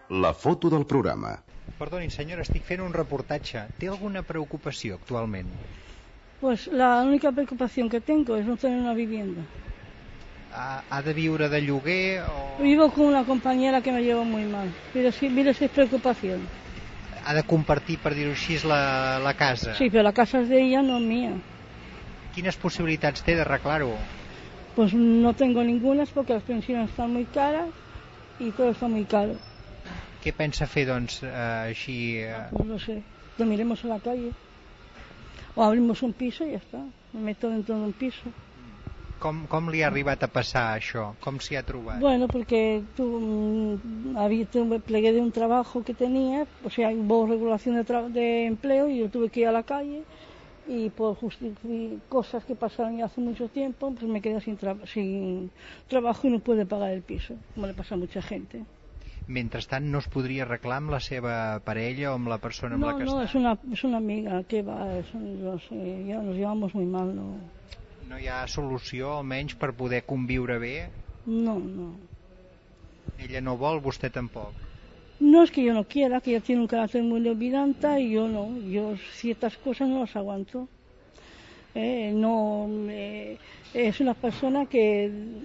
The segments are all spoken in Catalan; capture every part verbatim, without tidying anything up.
La foto del programa. Perdoni, senyora, estic fent un reportatge. ¿Té alguna preocupació actualment? Pues la única preocupación que tengo es no tener una vivienda. ¿Ha, ha de viure de lloguer o...? Vivo con una compañera que me lleva muy mal. Mira si, mira si es preocupación. Ha de compartir, per dir-ho així, la, la casa? Sí, pero la casa es de ella, no es mía. Quines possibilitats té d'arreglar-ho? Pues no tengo ninguna porque las pensiones están muy caras y todo está muy caro. Què pensa fer, doncs, eh, així... Eh... Pues no sé, lo miremos a la calle. O abrimos un piso y ya está. Me meto dentro de un piso. Com, com li ha arribat a passar això? Com s'hi ha trobat? Bueno, porque tu, había, tuve, plegué de un trabajo que tenía, o sea, hubo regulación de, tra de empleo y yo tuve que ir a la calle y por cosas que pasaron ya hace mucho tiempo, pues me quedé sin, tra sin trabajo y no pude pagar el piso, como le pasa a mucha gente. Mentrestant, no es podria arreglar amb la seva parella o amb la persona amb no, la que no, està? No, es una, es una amiga que va, es, no sé, ya nos llevamos muy mal, no. No hi ha solució, almenys, per poder conviure bé? No, no. Ella no vol, vostè tampoc? No es que yo no quiera, que ella tiene un carácter muy olvidante y yo no. Yo ciertas cosas no las aguanto. Eh, no, eh, es una persona que,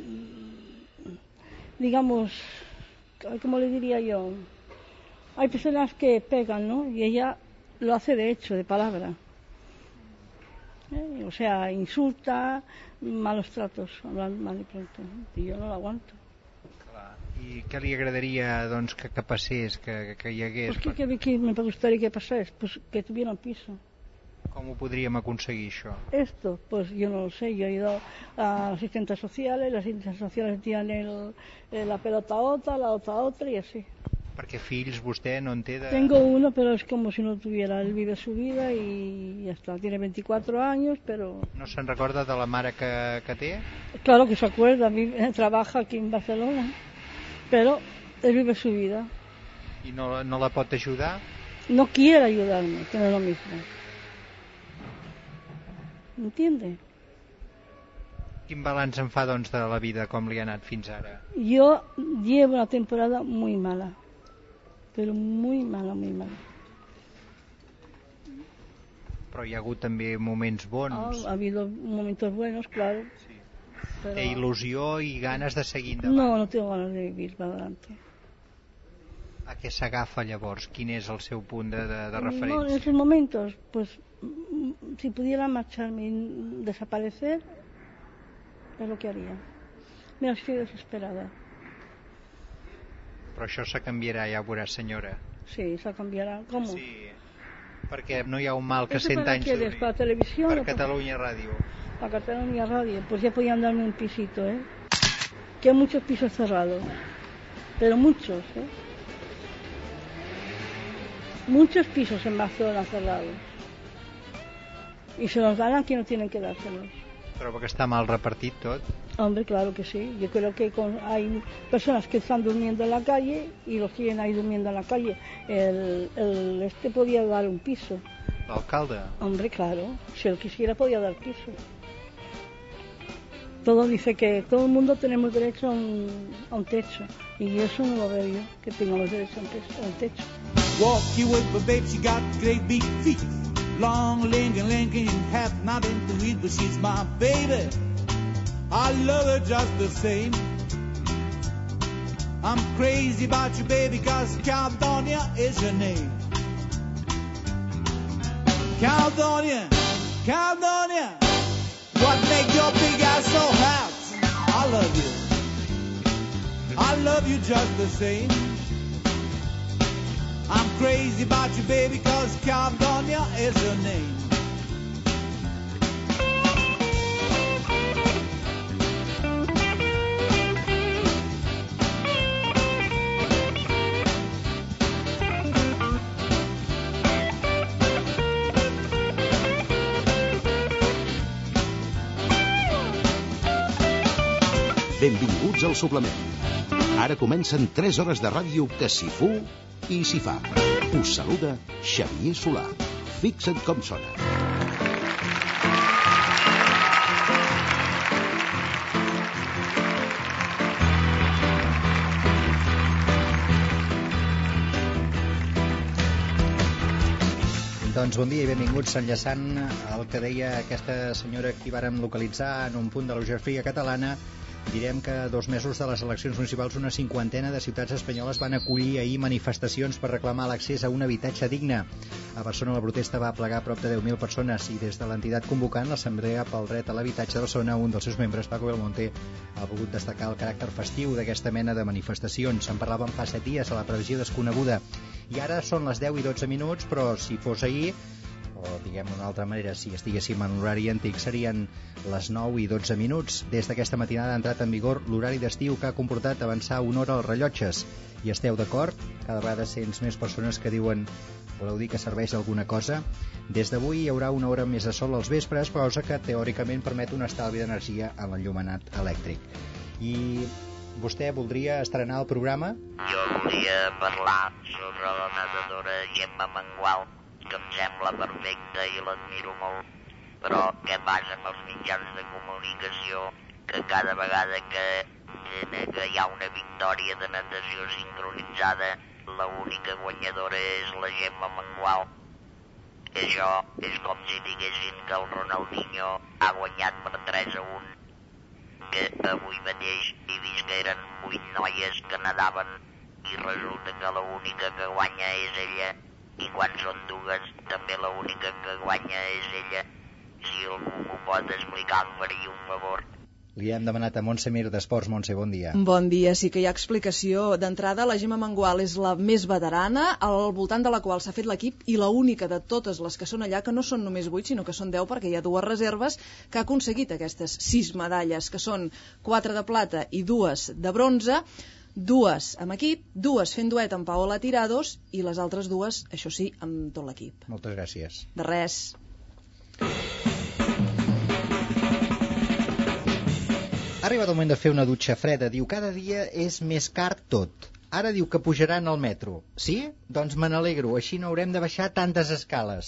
digamos, ¿cómo le diría yo? Hay personas que pegan, ¿no? Y ella lo hace de hecho, de palabra. Eh, o sea, insulta, malos tratos, hablando mal y pronto. Y yo no lo aguanto. Clar. I què li agradaria, doncs, que, que passés, que, que hi hagués? Pues que, que, que me gustaría que pasara, pues que tuviera un piso. Com ho podríem aconseguir, això? Esto, pues yo no lo sé. Yo he ido a asistentes sociales, las asistentes sociales tiran el, la pelota a otra, la otra a otra y así. Perquè fills vostè no en té de... Tengo uno, pero es como si no tuviera. Él vive su vida y ya está. Tiene veinticuatro años, pero... No se'n recorda de la mare que, que té? Claro que se acuerda. Vive, trabaja aquí en Barcelona, pero él vive su vida. I no, no la pot ajudar? No quiere ayudarme, que no es lo mismo. ¿Entiende? Quin balanç en fa, doncs, de la vida, com li ha anat fins ara? Yo llevo una temporada muy mala, pero muy mala, muy mala. Però hi ha hagut també moments bons. Oh, ha habido momentos buenos, claro. Sí. Pero... Té il·lusió i ganes de seguir endavant. No, no tengo ganas de vivir para adelante. A què s'agafa llavors? Quin és el seu punt de, de, de referència? No, en esos momentos, pues, si pudiera marcharme y desaparecer, es lo que haría. Mira, estoy desesperada. Però això se canviarà, ja ho veurà, senyora. Sí, se canviarà. ¿Cómo? Sí, perquè no hi ha un mal que ¿Eso cent para anys qué duri. es? ¿Para televisión? Per o para... Catalunya Ràdio. Para Cataluña Radio. Pues ya podían darme un pisito, ¿eh? Que hay muchos pisos cerrados. Pero muchos, ¿eh? Muchos pisos en Barcelona cerrados. Y se los darán quien no tienen que dárselos. Però perquè està mal repartit tot. Hombre, claro que sí. Yo creo que con, hay personas que están durmiendo en la calle y los tienen ahí durmiendo en la calle. El, el este podía dar un piso. L'alcalde? Hombre, claro. Si él quisiera podía dar piso. Todo dice que todo el mundo tenemos derecho a un, a un techo. Y eso no lo veo yo, que tengamos derecho a un techo. A un techo. Walk you with my babe, she got great big feet. Long, Lincoln, Lincoln, half nothing to eat, but she's my baby. I love her just the same. I'm crazy about you, baby, cause Caledonia is your name. Caledonia, Caledonia, what make your big ass so hot? I love you. I love you just the same. I'm crazy about you, baby, cause Caledonia is your name. Benvinguts al suplement. Ara comencen tres hores de ràdio que s'hi fu i s'hi fa. Us saluda Xavier Solà. Fixa't com sona. Doncs bon dia i benvinguts, enllaçant el que deia aquesta senyora que hi vàrem localitzar en un punt de la geografia catalana. Direm que a dos mesos de les eleccions municipals una cinquantena de ciutats espanyoles van acollir ahir manifestacions per reclamar l'accés a un habitatge digne. A Barcelona la protesta va aplegar prop de deu mil persones i des de l'entitat convocant, l'Assemblea pel Dret a l'Habitatge de Barcelona, un dels seus membres, Paco Belmonte, ha volgut destacar el caràcter festiu d'aquesta mena de manifestacions. En parlàvem fa set dies a la previsió desconeguda i ara són les deu i dotze minuts, però si fos ahir, o diguem d'una altra manera, si estiguéssim en l'horari antic, serien les nou i dotze minuts. Des d'aquesta matinada ha entrat en vigor l'horari d'estiu que ha comportat avançar una hora als rellotges. I esteu d'acord? Cada vegada sents més persones que diuen voleu dir que serveix alguna cosa? Des d'avui hi haurà una hora més de sol als vespres, cosa que teòricament permet un estalvi d'energia en l'enllumenat elèctric. I vostè voldria estrenar el programa? Jo volia parlar sobre la nedadora Gemma Mengual, que em sembla perfecta i l'admiro molt, però què passa amb els mitjans de comunicació que cada vegada que, que hi ha una victòria de natació sincronitzada, l'única guanyadora és la Gemma Mengual? Això és com si diguessin que el Ronaldinho ha guanyat per tres a un, que avui mateix he vist que eren vuit noies que nadaven i resulta que l'única que guanya és ella. I quan són dues, també l'única que guanya és ella. Si algú m'ho pot explicar, em faria un favor. Li hem demanat a Montse Mir d'Esports. Montse, bon dia. Bon dia, sí que hi ha explicació. D'entrada, la Gemma Mengual és la més veterana, al voltant de la qual s'ha fet l'equip, i la única de totes les que són allà, que no són només vuit, sinó que són deu, perquè hi ha dues reserves, que ha aconseguit aquestes sis medalles, que són quatre de plata i dues de bronze, dues amb equip, dues fent duet amb Paola Tirados i les altres dues, això sí, amb tot l'equip. Moltes gràcies. De res. Ha arribat el moment de fer una dutxa freda. Diu, cada dia és més car tot. Ara diu que pujaran al metro. Sí? Doncs me n'alegro, així no haurem de baixar tantes escales.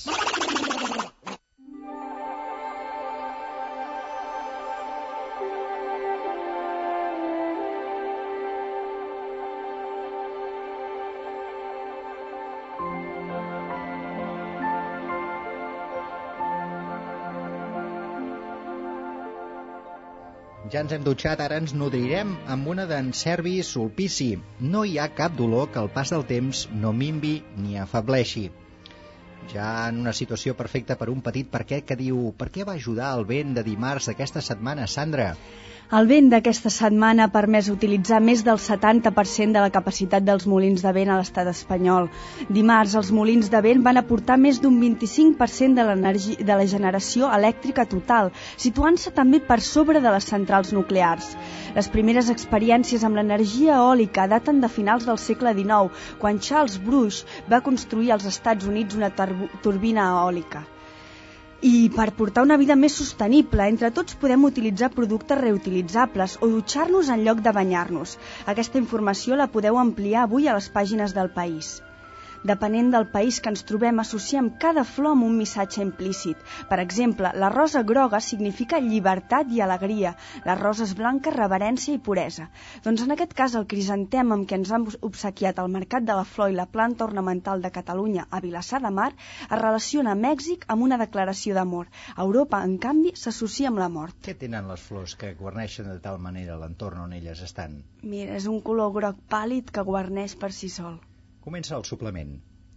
Ja ens hem dutxat, ara ens nodrirem amb una d'en Servi Sulpici. No hi ha cap dolor que el pas del temps no minvi ni afebleixi. Ja en una situació perfecta per un petit per què que diu per què va ajudar el vent de dimarts d'aquesta setmana, Sandra? El vent d'aquesta setmana ha permès utilitzar més del setanta per cent de la capacitat dels molins de vent a l'estat espanyol. Dimarts, els molins de vent van aportar més d'un vint-i-cinc per cent de, de la generació elèctrica total, situant-se també per sobre de les centrals nuclears. Les primeres experiències amb l'energia eòlica daten de finals del segle dinou, quan Charles Bruce va construir als Estats Units una turbina eòlica. I per portar una vida més sostenible, entre tots podem utilitzar productes reutilitzables o dutxar-nos en lloc de banyar-nos. Aquesta informació la podeu ampliar avui a les pàgines del País. Depenent del país que ens trobem, associem cada flor amb un missatge implícit. Per exemple, la rosa groga significa llibertat i alegria, les roses blanques, reverència i puresa. Doncs en aquest cas el crisantem amb què ens han obsequiat al Mercat de la Flor i la planta ornamental de Catalunya a Vilassar de Mar es relaciona a Mèxic amb una declaració d'amor. A Europa, en canvi, s'associa amb la mort. Què tenen les flors que guarneixen de tal manera l'entorn on elles estan? Mira, és un color groc pàl·lid que guarneix per si sol. Comença el suplement.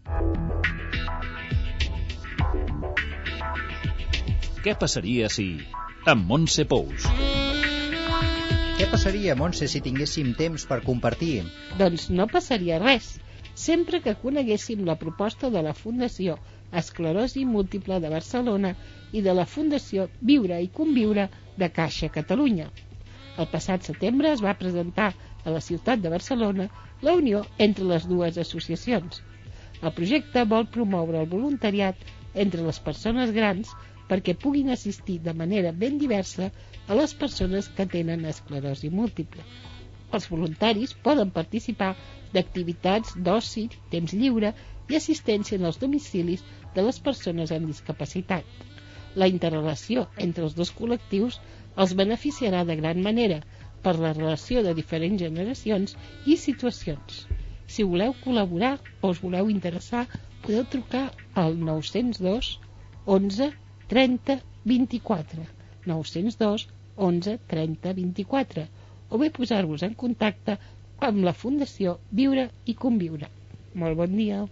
Què passaria si... amb Montse Pous. Què passaria, Montse, si tinguéssim temps per compartir? Doncs no passaria res, sempre que coneguéssim la proposta de la Fundació Esclerosi Múltiple de Barcelona i de la Fundació Viure i Conviure de Caixa Catalunya. El passat setembre es va presentar a la ciutat de Barcelona la unió entre les dues associacions. El projecte vol promoure el voluntariat entre les persones grans perquè puguin assistir de manera ben diversa a les persones que tenen esclerosi múltiple. Els voluntaris poden participar d'activitats d'oci, temps lliure i assistència en els domicilis de les persones amb discapacitat. La interrelació entre els dos col·lectius els beneficiarà de gran manera per la relació de diferents generacions i situacions. Si voleu col·laborar o us voleu interessar, podeu trucar al nou cents dos onze trenta vint-i-quatre, nou cents dos onze trenta vint-i-quatre, o bé posar-vos en contacte amb la Fundació Viure i Conviure. Molt bon dia.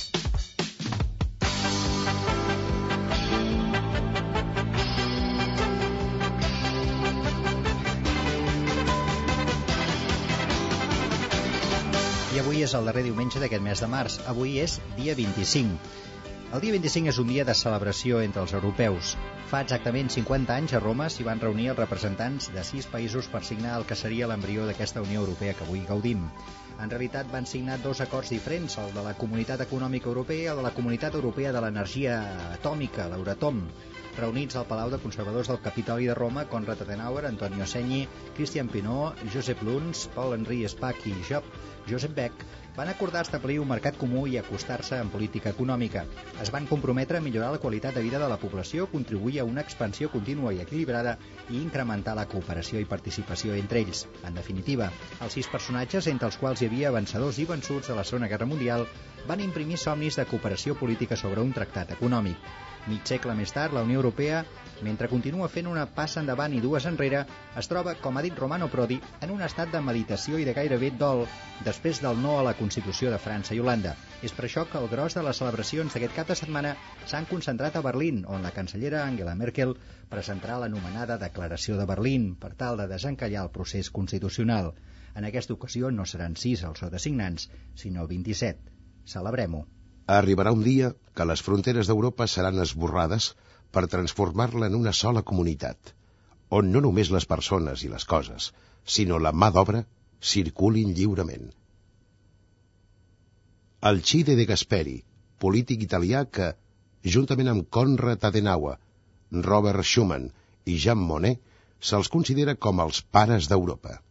I avui és el darrer diumenge d'aquest mes de març. Avui és dia vint-i-cinc. El dia vint-i-cinc és un dia de celebració entre els europeus. Fa exactament cinquanta anys a Roma s'hi van reunir els representants de sis països per signar el que seria l'embrió d'aquesta Unió Europea que avui gaudim. En realitat van signar dos acords diferents, el de la Comunitat Econòmica Europea i el de la Comunitat Europea de l'Energia Atòmica, l'Euratom. Reunits al Palau de Conservadors del Capitoli de Roma, Konrad Adenauer, Antonio Segni, Christian Pinot, Josep Luns, Paul-Henri Spaak i Job Josep Beck van acordar establir un mercat comú i acostar-se en política econòmica. Es van comprometre a millorar la qualitat de vida de la població, contribuir a una expansió contínua i equilibrada i incrementar la cooperació i participació entre ells. En definitiva, els sis personatges, entre els quals hi havia vencedors i vençuts de la Segona Guerra Mundial, van imprimir somnis de cooperació política sobre un tractat econòmic. Mig segle més tard, la Unió Europea, mentre continua fent una passa endavant i dues enrere, es troba, com ha dit Romano Prodi, en un estat de meditació i de gairebé dol després del no a la Constitució de França i Holanda. És per això que el gros de les celebracions d'aquest cap de setmana s'han concentrat a Berlín, on la cancellera Angela Merkel presentarà l'anomenada Declaració de Berlín per tal de desencallar el procés constitucional. En aquesta ocasió no seran sis els sotasignants, sinó vint-i-set. Celebrem-ho. Arribarà un dia que les fronteres d'Europa seran esborrades per transformar-la en una sola comunitat, on no només les persones i les coses, sinó la mà d'obra, circulin lliurement. Alcide De Gasperi, polític italià que, juntament amb Konrad Adenauer, Robert Schuman i Jean Monnet, se'ls considera com els pares d'Europa.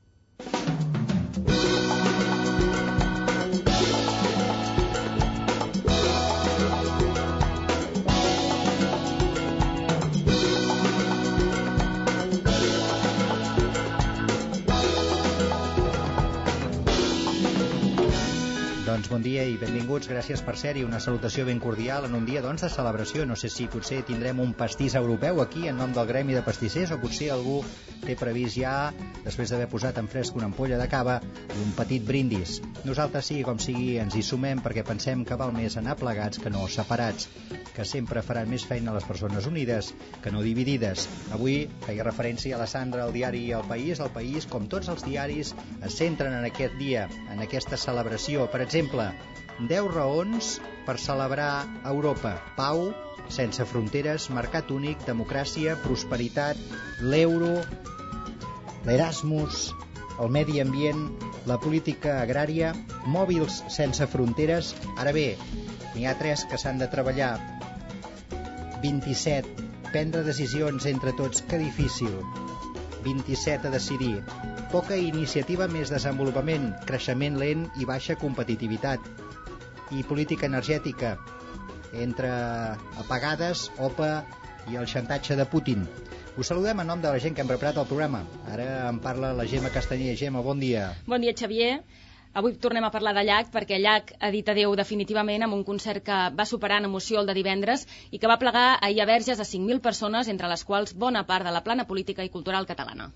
Bon dia i benvinguts, gràcies per ser-hi, una salutació ben cordial en un dia doncs, de celebració. No sé si potser tindrem un pastís europeu aquí en nom del gremi de pastissers, o potser algú té previst ja, després d'haver posat en fresc una ampolla de cava, un petit brindis. Nosaltres, sigui com sigui, ens hi sumem perquè pensem que val més anar plegats que no separats, que sempre faran més feina les persones unides que no dividides. Avui feia referència a la Sandra al diari El País. El País, com tots els diaris, es centren en aquest dia, en aquesta celebració. Per exemple, deu raons per celebrar Europa: pau, sense fronteres, mercat únic, democràcia, prosperitat, l'euro, l'Erasmus, el medi ambient, la política agrària, mòbils sense fronteres. Ara bé, n'hi ha tres que s'han de treballar. vint-i-set. Prendre decisions entre tots, que difícil. vint-i-set. A decidir. Poca iniciativa, més desenvolupament, creixement lent i baixa competitivitat. I política energètica, entre apagades, O P E i el xantatge de Putin. Us saludem en nom de la gent que hem preparat el programa. Ara en parla la Gemma Castanyer. Gemma, bon dia. Bon dia, Xavier. Avui tornem a parlar de Llach, perquè Llach ha dit adéu definitivament amb un concert que va superar en emoció el de divendres i que va plegar ahir a Verges a cinc mil persones, entre les quals bona part de la plana política i cultural catalana.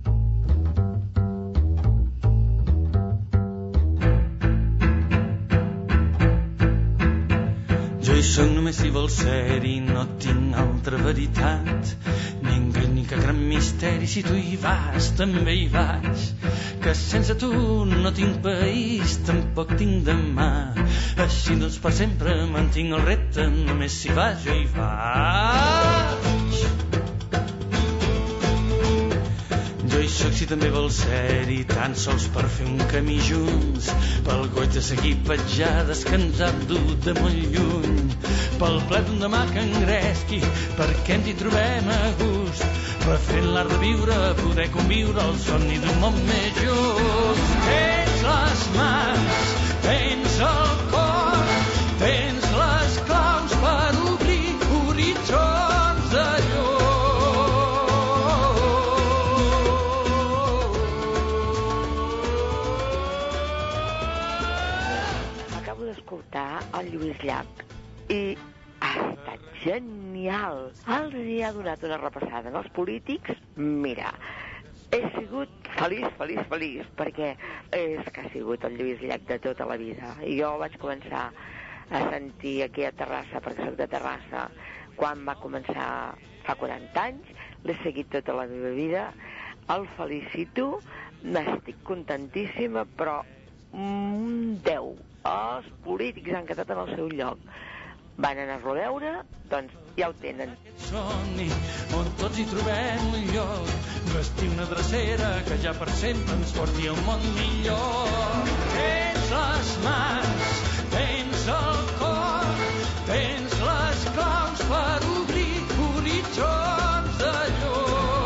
Jo hi soc només si vols ser i no tinc altra veritat, ni engany ni cap gran misteri. Si tu hi vas, també hi vaig, que sense tu no tinc país, tampoc tinc demà. Així doncs per sempre mantinc el repte, només si vas jo hi vaig. Jo hi soc si també vols ser-hi, tan sols per fer un camí junts, pel goig de seguir petjades que ens han dut de molt lluny, pel ple d'un demà que engresqui, perquè ens hi trobem a gust, refent l'art de viure, poder conviure el somni d'un món més just. Tens les mans, tens el cor, tens les claus per obrir horitzons de llum. Acabo d'escoltar el Lluís Llach i ha estat genial. Els hi ha donat una repassada als polítics. Mira, he sigut feliç, feliç, feliç, perquè és que ha sigut el Lluís Llach de tota la vida. I jo vaig començar a sentir aquí a Terrassa, perquè soc de Terrassa, quan va començar fa quaranta anys, l'he seguit tota la meva vida, el felicito, n'estic contentíssima, però un deu. Els polítics han quedat en el seu lloc. Van anar-lo a veure, doncs ja ho tenen. Somni on tots hi trobem un lloc, vestir una drecera que ja per sempre ens porti a un món millor. Tens les mans, tens el cor, tens les claus per obrir horitzons de llum.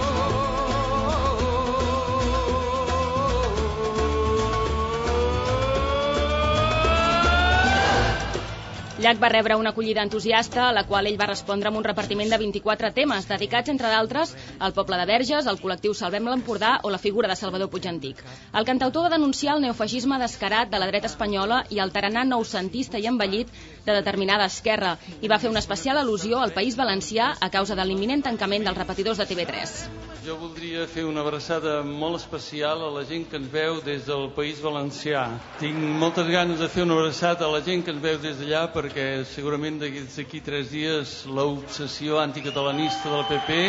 Llach va rebre una acollida entusiasta, a la qual ell va respondre amb un repartiment de vint-i-quatre temes, dedicats, entre d'altres, al poble de Verges, al col·lectiu Salvem l'Empordà o la figura de Salvador Puig Antic. El cantautor va denunciar el neofeixisme descarat de la dreta espanyola i el tarannà noucentista i envellit de determinada esquerra, i va fer una especial al·lusió al País Valencià a causa de l'imminent tancament dels repetidors de T V tres. Jo voldria fer una abraçada molt especial a la gent que ens veu des del País Valencià. Tinc moltes ganes de fer una abraçada a la gent que ens veu des d'allà, perquè segurament d'aquí tres dies l'obsessió anticatalanista del P P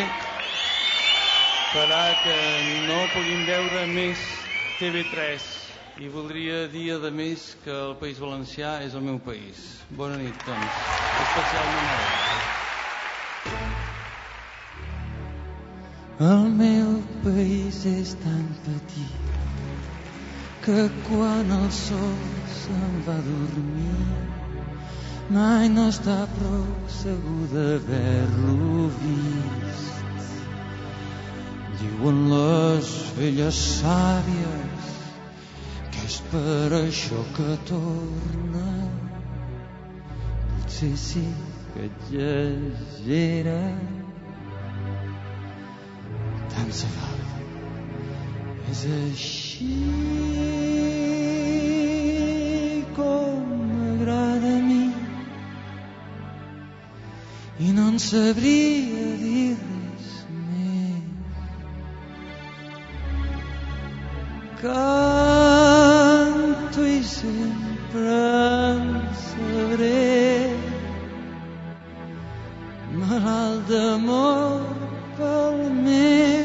farà que no puguin veure més T V tres. I voldria dir, a més, que el País Valencià és el meu país. Bona nit, doncs. Especialment ara. El meu país és tan petit que quan el sol se'n va dormir mai no està prou segur d'haver-lo vist. Diuen les velles sàvies que és per això que torna. Potser sí que exagera, tant se val. És així com m'agrada a mi i no en sabria dir res més. Canto i sempre en sabré, malalt d'amor pel meu,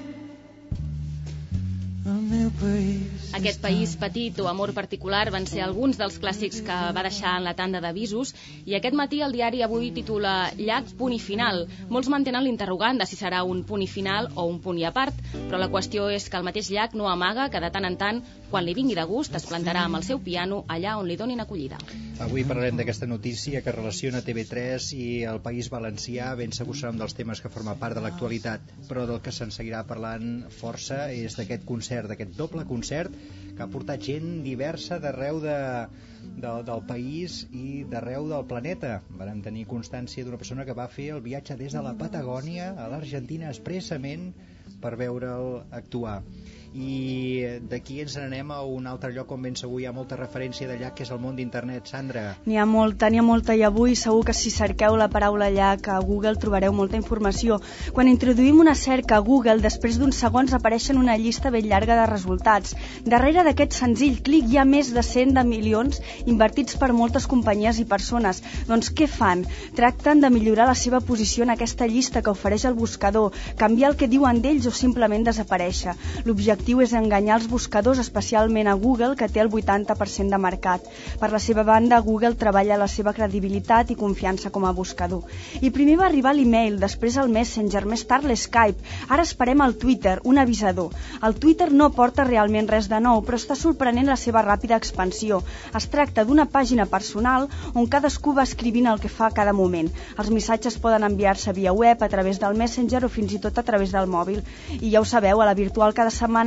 el meu país. Aquest país petit o amor particular van ser alguns dels clàssics que va deixar en la tanda d'avisos, i aquest matí el diari Avui titula Llach, punt i final. Molts mantenen l'interrogant de si serà un punt i final o un punt i a part, però la qüestió és que el mateix Llach no amaga que de tant en tant, quan li vingui de gust, es plantarà amb el seu piano allà on li donin acollida. Avui parlarem d'aquesta notícia que relaciona T V tres i el País Valencià. Ben segur serà un dels temes que forma part de l'actualitat, però del que se'n seguirà parlant força és d'aquest concert, d'aquest doble concert que ha portat gent diversa d'arreu de, de, del país i d'arreu del planeta. Vam tenir constància d'una persona que va fer el viatge des de la Patagònia a l'Argentina expressament per veure'l actuar. I d'aquí ens n'anem a un altre lloc on ben segur hi ha molta referència de Llach, que és el món d'internet. Sandra? N'hi ha molta, n'hi ha molta, i avui segur que si cerqueu la paraula Llach a Google trobareu molta informació. Quan introduïm una cerca a Google, després d'uns segons apareixen una llista ben llarga de resultats. Darrere d'aquest senzill clic hi ha més de cent de milions invertits per moltes companyies i persones. Doncs què fan? Tracten de millorar la seva posició en aquesta llista que ofereix el buscador, canviar el que diuen d'ells o simplement desaparèixer. L'objectiu és enganyar els buscadors, especialment a Google, que té el vuitanta per cent de mercat. Per la seva banda, Google treballa la seva credibilitat i confiança com a buscador. I primer va arribar l'email, després el Messenger, més tard l'Skype. Ara esperem el Twitter, un avisador. El Twitter no porta realment res de nou, però està sorprenent la seva ràpida expansió. Es tracta d'una pàgina personal on cadascú va escrivint el que fa a cada moment. Els missatges poden enviar-se via web, a través del Messenger o fins i tot a través del mòbil. I ja ho sabeu, a la virtual cada setmana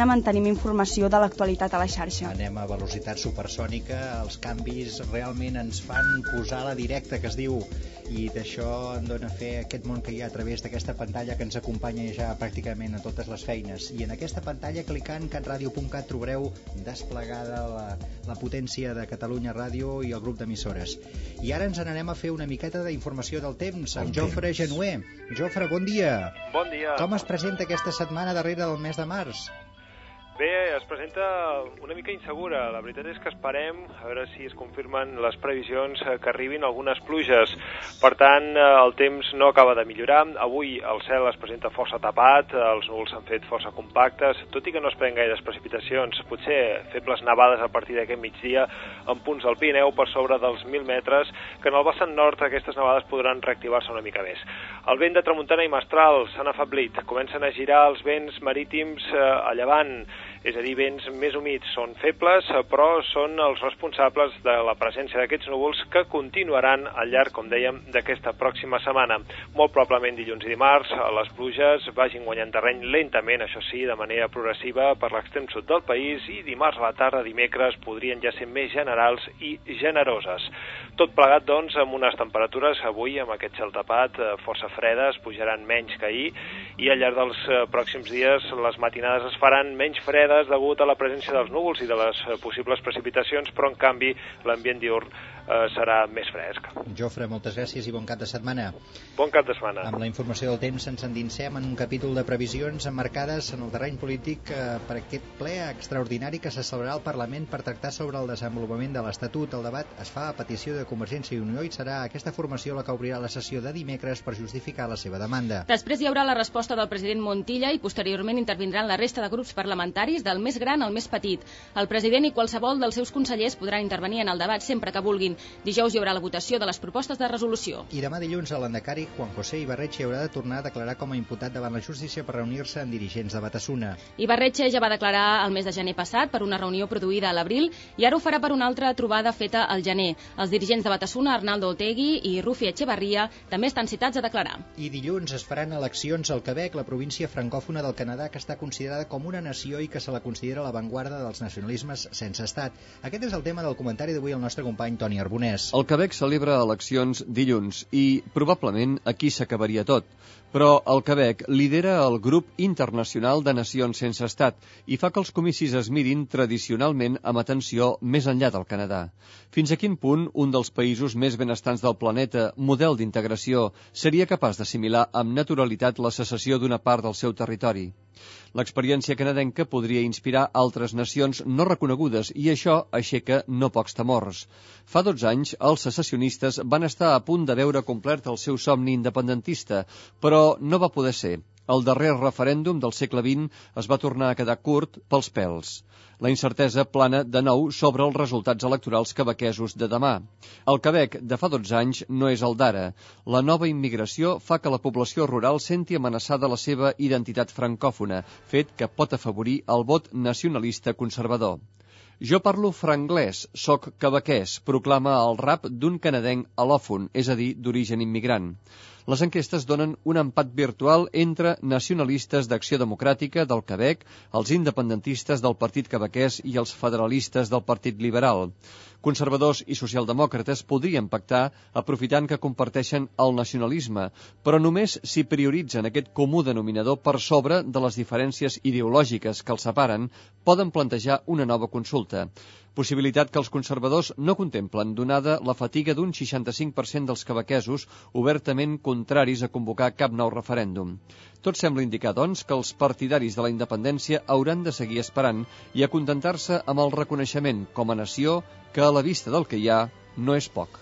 setmana mantenim informació de l'actualitat a la xarxa. Anem a velocitat supersònica, els canvis realment ens fan posar la directa, que es diu, i d'això en dona fe aquest món que hi ha a través d'aquesta pantalla que ens acompanya ja pràcticament a totes les feines. I en aquesta pantalla, clicant catradio punt cat, trobareu desplegada la, la potència de Catalunya Ràdio i el grup d'emissores. I ara ens n'anem a fer una miqueta d'informació del temps amb Jofre Genuer. Jofre, bon dia. Bon dia. Com es presenta aquesta setmana darrere del mes de març? Bé, es presenta una mica insegura. La veritat és que esperem a veure si es confirmen les previsions que arribin algunes pluges. Per tant, el temps no acaba de millorar. Avui el cel es presenta força tapat, els núvols s'han fet força compactes, tot i que no es prenen gaires precipitacions. Potser febles nevades a partir d'aquest migdia en punts del Pirineu per sobre dels mil metres, que en el vessant nord aquestes nevades podran reactivar-se una mica més. El vent de tramuntana i mestral s'han afeblit. Comencen a girar els vents marítims a llevant, és a dir, vents més humits. Són febles, però són els responsables de la presència d'aquests núvols que continuaran al llarg, com dèiem, d'aquesta pròxima setmana. Molt probablement dilluns i dimarts les pluges vagin guanyant terreny lentament, això sí, de manera progressiva per l'extrem sud del país, i dimarts a la tarda, dimecres, podrien ja ser més generals i generoses. Tot plegat, doncs, amb unes temperatures avui, amb aquest cel tapat, força fredes, pujaran menys que ahir, i al llarg dels pròxims dies les matinades es faran menys fredes degut a la presència dels núvols i de les possibles precipitacions, però en canvi l'ambient diürn eh, serà més fresc. Jofre, moltes gràcies i bon cap de setmana. Bon cap de setmana. Amb la informació del temps ens endinsem en un capítol de previsions emmarcades en el terreny polític eh, per aquest ple extraordinari que se celebrarà al Parlament per tractar sobre el desenvolupament de l'Estatut. El debat es fa a petició de Convergència i Unió i serà aquesta formació la que obrirà la sessió de dimecres per justificar la seva demanda. Després hi haurà la resposta del president Montilla i posteriorment intervindran la resta de grups parlamentaris del més gran al més petit. El president i qualsevol dels seus consellers podran intervenir en el debat sempre que vulguin. Dijous hi haurà la votació de les propostes de resolució. I demà dilluns a l'Endacari, Juan José Ibarretxe haurà de tornar a declarar com a imputat davant la justícia per reunir-se amb dirigents de Batasuna. Ibarretxe ja va declarar el mes de gener passat per una reunió produïda a l'abril i ara ho farà per una altra trobada feta al gener. Els dirigents de Batasuna, Arnaldo Otegi i Rufi Echevarria, també estan citats a declarar. I dilluns es faran eleccions al Quebec, la província francòfona del Canadà, que està considerada com una nació i que se la considera l'avantguarda dels nacionalismes sense estat. Aquest és el tema del comentari d'avui el nostre company Toni Arbonès. El Quebec celebra eleccions dilluns i probablement aquí s'acabaria tot. Però el Quebec lidera el grup internacional de nacions sense estat i fa que els comicis es mirin tradicionalment amb atenció més enllà del Canadà. Fins a quin punt un dels països més benestants del planeta, model d'integració, seria capaç d'assimilar amb naturalitat la secessió d'una part del seu territori? L'experiència canadenca podria inspirar altres nacions no reconegudes i això aixeca no pocs temors. Fa dotze anys, els secessionistes van estar a punt de veure complert el seu somni independentista, però no va poder ser. El darrer referèndum del segle vint es va tornar a quedar curt pels pèls. La incertesa plana de nou sobre els resultats electorals quebequesos de demà. El Quebec de fa dotze anys no és el d'ara. La nova immigració fa que la població rural senti amenaçada la seva identitat francòfona, fet que pot afavorir el vot nacionalista conservador. Jo parlo franglès, soc quebequès, proclama el rap d'un canadenc al·lòfon, és a dir, d'origen immigrant. Les enquestes donen un empat virtual entre nacionalistes d'Acció Democràtica del Quebec, els independentistes del Partit Quebequès i els federalistes del Partit Liberal. Conservadors i socialdemòcrates podrien pactar aprofitant que comparteixen el nacionalisme, però només si prioritzen aquest comú denominador per sobre de les diferències ideològiques que els separen, poden plantejar una nova consulta. Possibilitat que els conservadors no contemplen, donada la fatiga d'un seixanta-cinc per cent dels quebequesos obertament contraris a convocar cap nou referèndum. Tot sembla indicar, doncs, que els partidaris de la independència hauran de seguir esperant i acontentar-se amb el reconeixement com a nació que, a la vista del que hi ha, no és poc.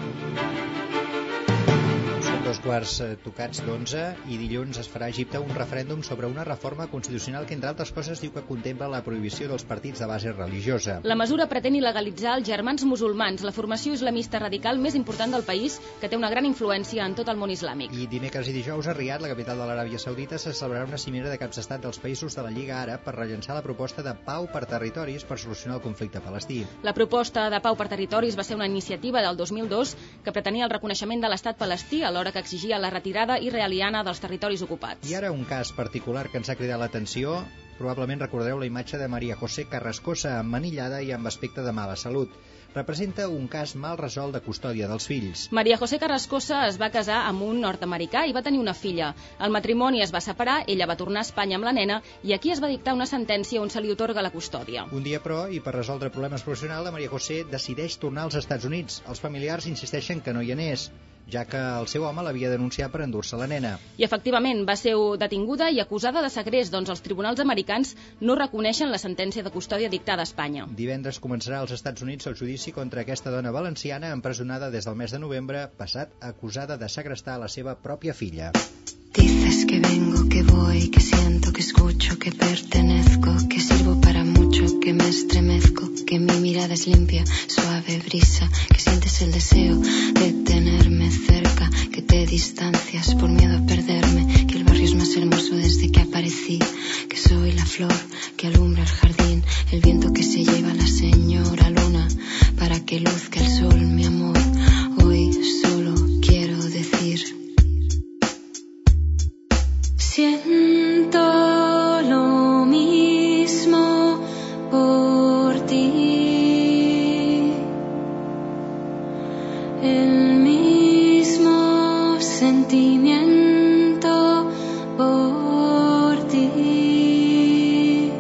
Dos quarts tocats d'onze i dilluns es farà a Egipte un referèndum sobre una reforma constitucional que, entre altres coses, diu que contempla la prohibició dels partits de base religiosa. La mesura pretén il·legalitzar els germans musulmans, la formació islamista radical més important del país, que té una gran influència en tot el món islàmic. I dimecres i dijous a Riad, la capital de l'Aràbia Saudita, se celebrarà una cimera de caps d'estat dels països de la Lliga Àrab per rellançar la proposta de pau per territoris per solucionar el conflicte palestí. La proposta de pau per territoris va ser una iniciativa del dos mil dos que pretenia el reconeixement de l'estat palestí alhora que exigia la retirada israeliana dels territoris ocupats. I ara un cas particular que ens ha cridat l'atenció, Probablement recordareu la imatge de María José Carrascosa, emmanillada i amb aspecte de mala salut. Representa un cas mal resolt de custòdia dels fills. María José Carrascosa es va casar amb un nord-americà i va tenir una filla. El matrimoni es va separar, ella va tornar a Espanya amb la nena i aquí es va dictar una sentència on se li otorga la custòdia. Un dia, però, i per resoldre problemes professionals, la María José decideix tornar als Estats Units. Els familiars insisteixen que no hi anés, ja que el seu home l'havia denunciat per endur-se la nena. I efectivament va ser detinguda i acusada de segrest, doncs els tribunals americans no reconeixen la sentència de custòdia dictada a Espanya. Divendres començarà als Estats Units el judici contra aquesta dona valenciana empresonada des del mes de novembre passat, acusada de segrestar la seva pròpia filla. Dices que vengo, que voy, que siento, que escucho, que pertenezco, que sirvo para mucho, que me estremezco, que mi mirada es limpia, suave brisa, que sientes el deseo de tenerme cerca, que te distancias por miedo a perderme, que el barrio es más hermoso desde que aparecí, que soy la flor que alumbra el jardín, el viento que se lleva la señora luna, para que luzca el sol, mi amor. Hoy solo quiero decir: siento lo mismo por ti, el mismo sentimiento por ti.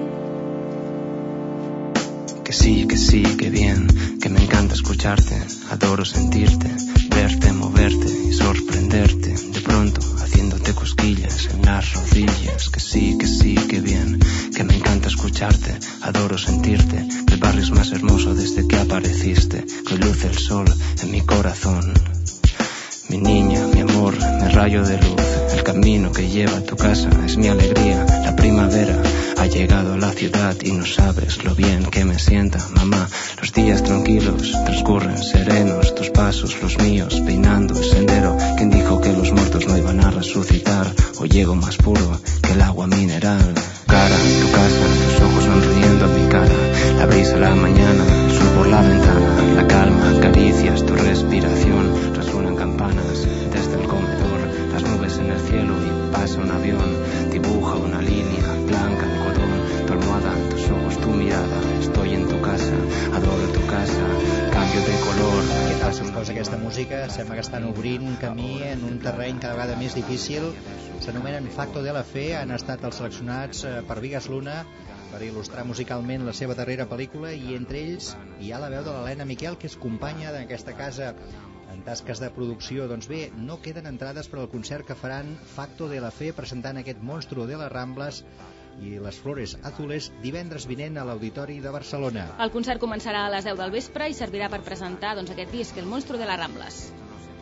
Que sí, que sí, que bien, que me encanta escucharte, adoro sentirte, verte, moverte y sorprenderte, de pronto haciéndote cosquillas en las rodillas. Que sí, que sí, que bien, que me encanta escucharte, adoro sentirte, el barrio es más hermoso desde que apareciste, que hoy luce el sol en mi corazón. Mi niña, mi amor, mi rayo de luz, el camino que lleva a tu casa es mi alegría. La primavera ha llegado a la ciudad y no sabes lo bien que me sienta, mamá. Los días tranquilos transcurren serenos, tus pasos, los míos, peinando el sendero. ¿Quién dijo que los muertos no iban a resucitar? Hoy llego más puro que el agua mineral. Cara, tu casa, tus ojos sonriendo a mi cara, la brisa, la mañana, el sol por la ventana, la calma, caricias, tu respiración, resuenan campanas desde el comedor, las nubes en el cielo y pasa un avión, dibuja una línea blanca, algodón, tu almohada, tus ojos, tu mirada, estoy en tu casa, adoro tu casa, cambio de color. Què passa, us posa aquesta música? Sembla que estan obrint camí en un terreny cada vegada més difícil. S'anomenen Facto de la Fe, han estat els seleccionats per Bigas Luna per il·lustrar musicalment la seva darrera pel·lícula, i entre ells hi ha la veu de l'Helena Miquel, que és companya d'aquesta casa en tasques de producció. Doncs bé, no queden entrades per al concert que faran Facto de la Fe presentant aquest Monstruo de las Ramblas i les Flores Azules divendres vinent a l'Auditori de Barcelona. El concert començarà a les deu del vespre i servirà per presentar doncs, aquest disc, el Monstruo de las Ramblas.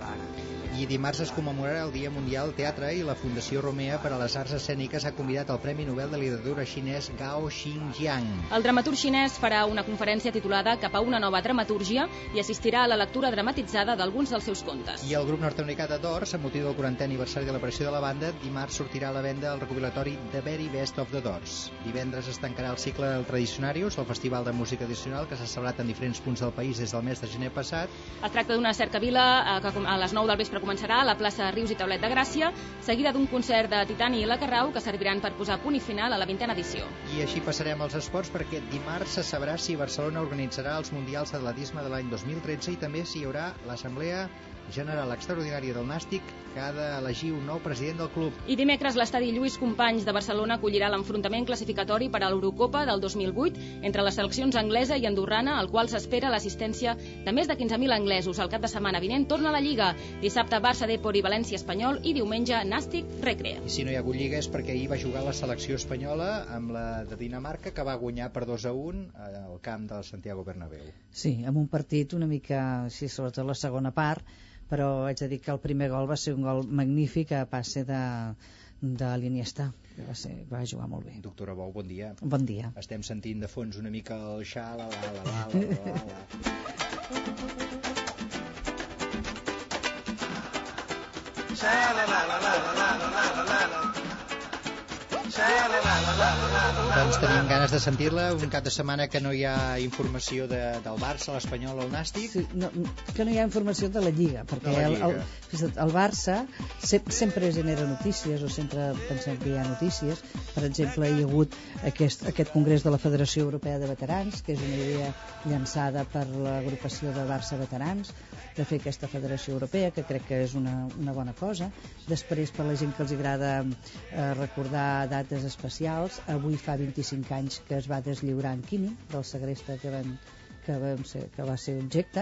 I dimarts es commemorarà el Dia Mundial Teatre i la Fundació Romea per a les Arts Escèniques ha convidat el Premi Nobel de Literatura xinès Gao Xingjiang. El dramaturg xinès farà una conferència titulada Cap a una nova dramatúrgia i assistirà a la lectura dramatitzada d'alguns dels seus contes. I el grup nord-americà de Doors, amb motiu del quarantè aniversari de l'aparició de la banda, dimarts sortirà a la venda el recopilatori The Very Best of the Doors. Divendres es tancarà el cicle del Tradicionarius, el festival de música tradicional que s'ha celebrat en diferents punts del país des del mes de gener passat. Es tracta d'una cercavila que a les nou del vespre començarà a la plaça Rius i Taulet de Gràcia, seguida d'un concert de Titani i la Carrau que serviran per posar punt i final a la vintena edició. I així passarem als esports, perquè dimarts se sabrà si Barcelona organitzarà els Mundials d'Atletisme de l'any dos mil tretze i també si hi haurà l'Assemblea General Extraordinària del Nàstic, que ha d'elegir un nou president del club. I dimecres l'estadi Lluís Companys de Barcelona acollirà l'enfrontament classificatori per a l'Eurocopa del dos mil vuit entre les seleccions anglesa i andorrana, al qual s'espera l'assistència de més de quinze mil anglesos. El cap de setmana vinent torna a la Lliga. Dissabte Barça, Depor i València Espanyol i diumenge Nàstic Recre. I si no hi ha hagut Lliga és perquè ahir va jugar la selecció espanyola amb la de Dinamarca, que va guanyar per dos a un al camp del Santiago Bernabéu. Sí, amb un partit una mica, sí, sobretot la segona part, però haig de dir que el primer gol va ser un gol magnífic a passe de, de l'Iniesta, que va, ser, va jugar molt bé. Doctora Bou, bon dia. Bon dia. Estem sentint de fons una mica el xa, la la la la la la la. Xa la la la la la la la la la. Doncs tenim ganes de sentir-la. Un cap de setmana que no hi ha informació de, del Barça, l'Espanyol o el Nàstic. Sí, no, que no hi ha informació de la Lliga, perquè la Lliga. El, el, el Barça se, sempre genera notícies, o sempre pensem que hi ha notícies. Per exemple, hi ha hagut aquest, aquest congrés de la Federació Europea de Veterans, que és una idea llançada per l'agrupació de Barça Veterans, de fer aquesta Federació Europea, que crec que és una, una bona cosa. Després, per la gent que els agrada eh, recordar dates especials, avui fa vint-i-cinc anys que es va deslliurar en Quini, del segresta que, van, que, vam ser, que va ser objecte.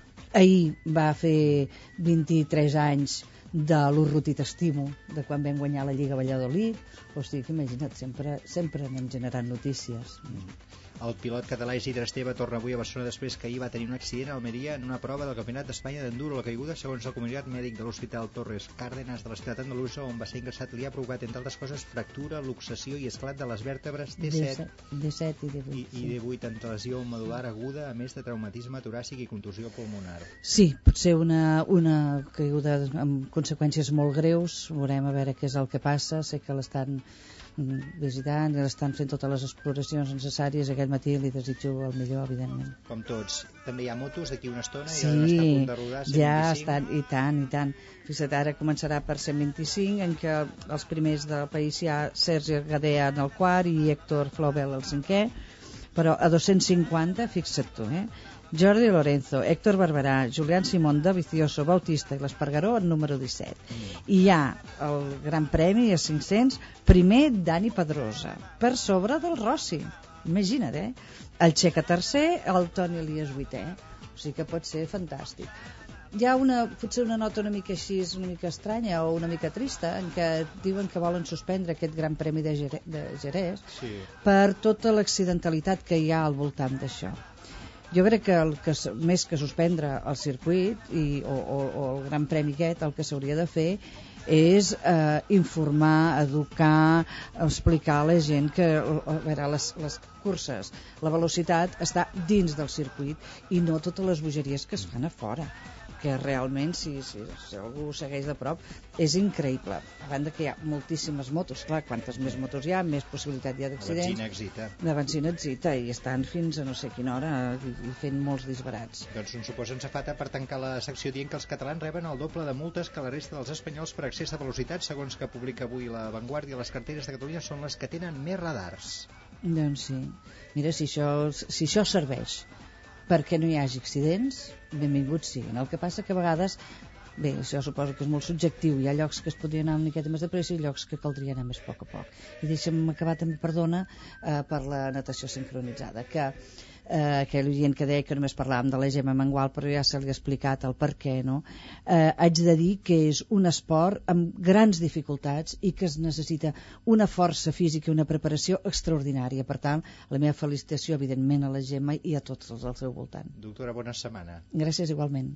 Ahir va fer vint-i-tres anys de l'Urruti t'estimo, de quan vam guanyar la Lliga Valladolid. O sigui que imagina't, sempre, sempre anem generant notícies. Mm. El pilot català Isidre Esteve torna avui a Barcelona després que ahir va tenir un accident a Almeria en una prova del Campionat d'Espanya d'enduro. La caiguda, segons el comunicat mèdic de l'Hospital Torres Cárdenas de la ciutat andalusa, on va ser ingressat, li ha provocat, entre altres coses, fractura, luxació i esclat de les vèrtebres D set, D set i D vuit, i, i D vuit, amb lesió medular aguda, a més de traumatisme toràcic i contusió pulmonar. Sí, potser una, una caiguda amb conseqüències molt greus. Veurem a veure què és el que passa. Sé que l'estan visitant, estan fent totes les exploracions necessàries. Aquest matí li desitjo el millor, evidentment. Com tots. També hi ha motos d'aquí una estona, sí, i ja està a punt de rodar cent vint-i-cinc. Ja estan, i tant, i tant. Fixa't, ara començarà per cent vint-i-cinc, en què els primers del país hi ha Sergi Gadea en el quart i Héctor Flaubel el cinquè, però a dos-cents cinquanta, fixa't tu, eh? Jordi Lorenzo, Héctor Barberà, Julián Simón de Vicioso, Bautista i l'Espargaró en número disset. Mm. I hi ha el Gran Premi a cinc-cents, primer Dani Pedrosa, per sobre del Rossi. Imagina't, eh? El Checa tercer, el Toni Elias vuitè. O sigui que pot ser fantàstic. Hi ha una, potser una nota una mica així, una mica estranya o una mica trista, en què diuen que volen suspendre aquest Gran Premi de Jerez, de Jerez sí. per tota l'accidentalitat que hi ha al voltant d'això. Jo crec que, el que més que suspendre el circuit i, o, o, o el Gran Premi aquest, el que s'hauria de fer és eh, informar, educar, explicar a la gent que a veure, les, les curses, la velocitat està dins del circuit i no totes les bogeries que es fan a fora, que realment, si, si, si algú ho segueix de prop, és increïble. A banda que hi ha moltíssimes motos, clar, quantes més motos hi ha, més possibilitat hi ha d'accidents. La benzina excita. La benzina excita, i estan fins a no sé quina hora i, i fent molts disbarats. Doncs un supòs en safata per tancar la secció dient que els catalans reben el doble de multes que la resta dels espanyols per excés de velocitat, segons que publica avui La Vanguardia. Les carteres de Catalunya són les que tenen més radars. Doncs sí. Mira, si això, si això serveix perquè no hi hagi accidents, benvinguts siguin. El que passa que a vegades, bé, això suposo que és molt subjectiu, hi ha llocs que es podrien anar una miqueta més de pressa i llocs que caldria anar més a poc a poc. I deixa'm acabar també, perdona, eh, per la natació sincronitzada, que eh, aquell oient que deia que només parlàvem de la Gemma Mengual, però ja se li ha explicat el per què, no? Eh, haig de dir que és un esport amb grans dificultats i que es necessita una força física i una preparació extraordinària. Per tant, la meva felicitació, evidentment, a la Gemma i a tots els al seu voltant. Doctora, bona setmana. Gràcies, igualment.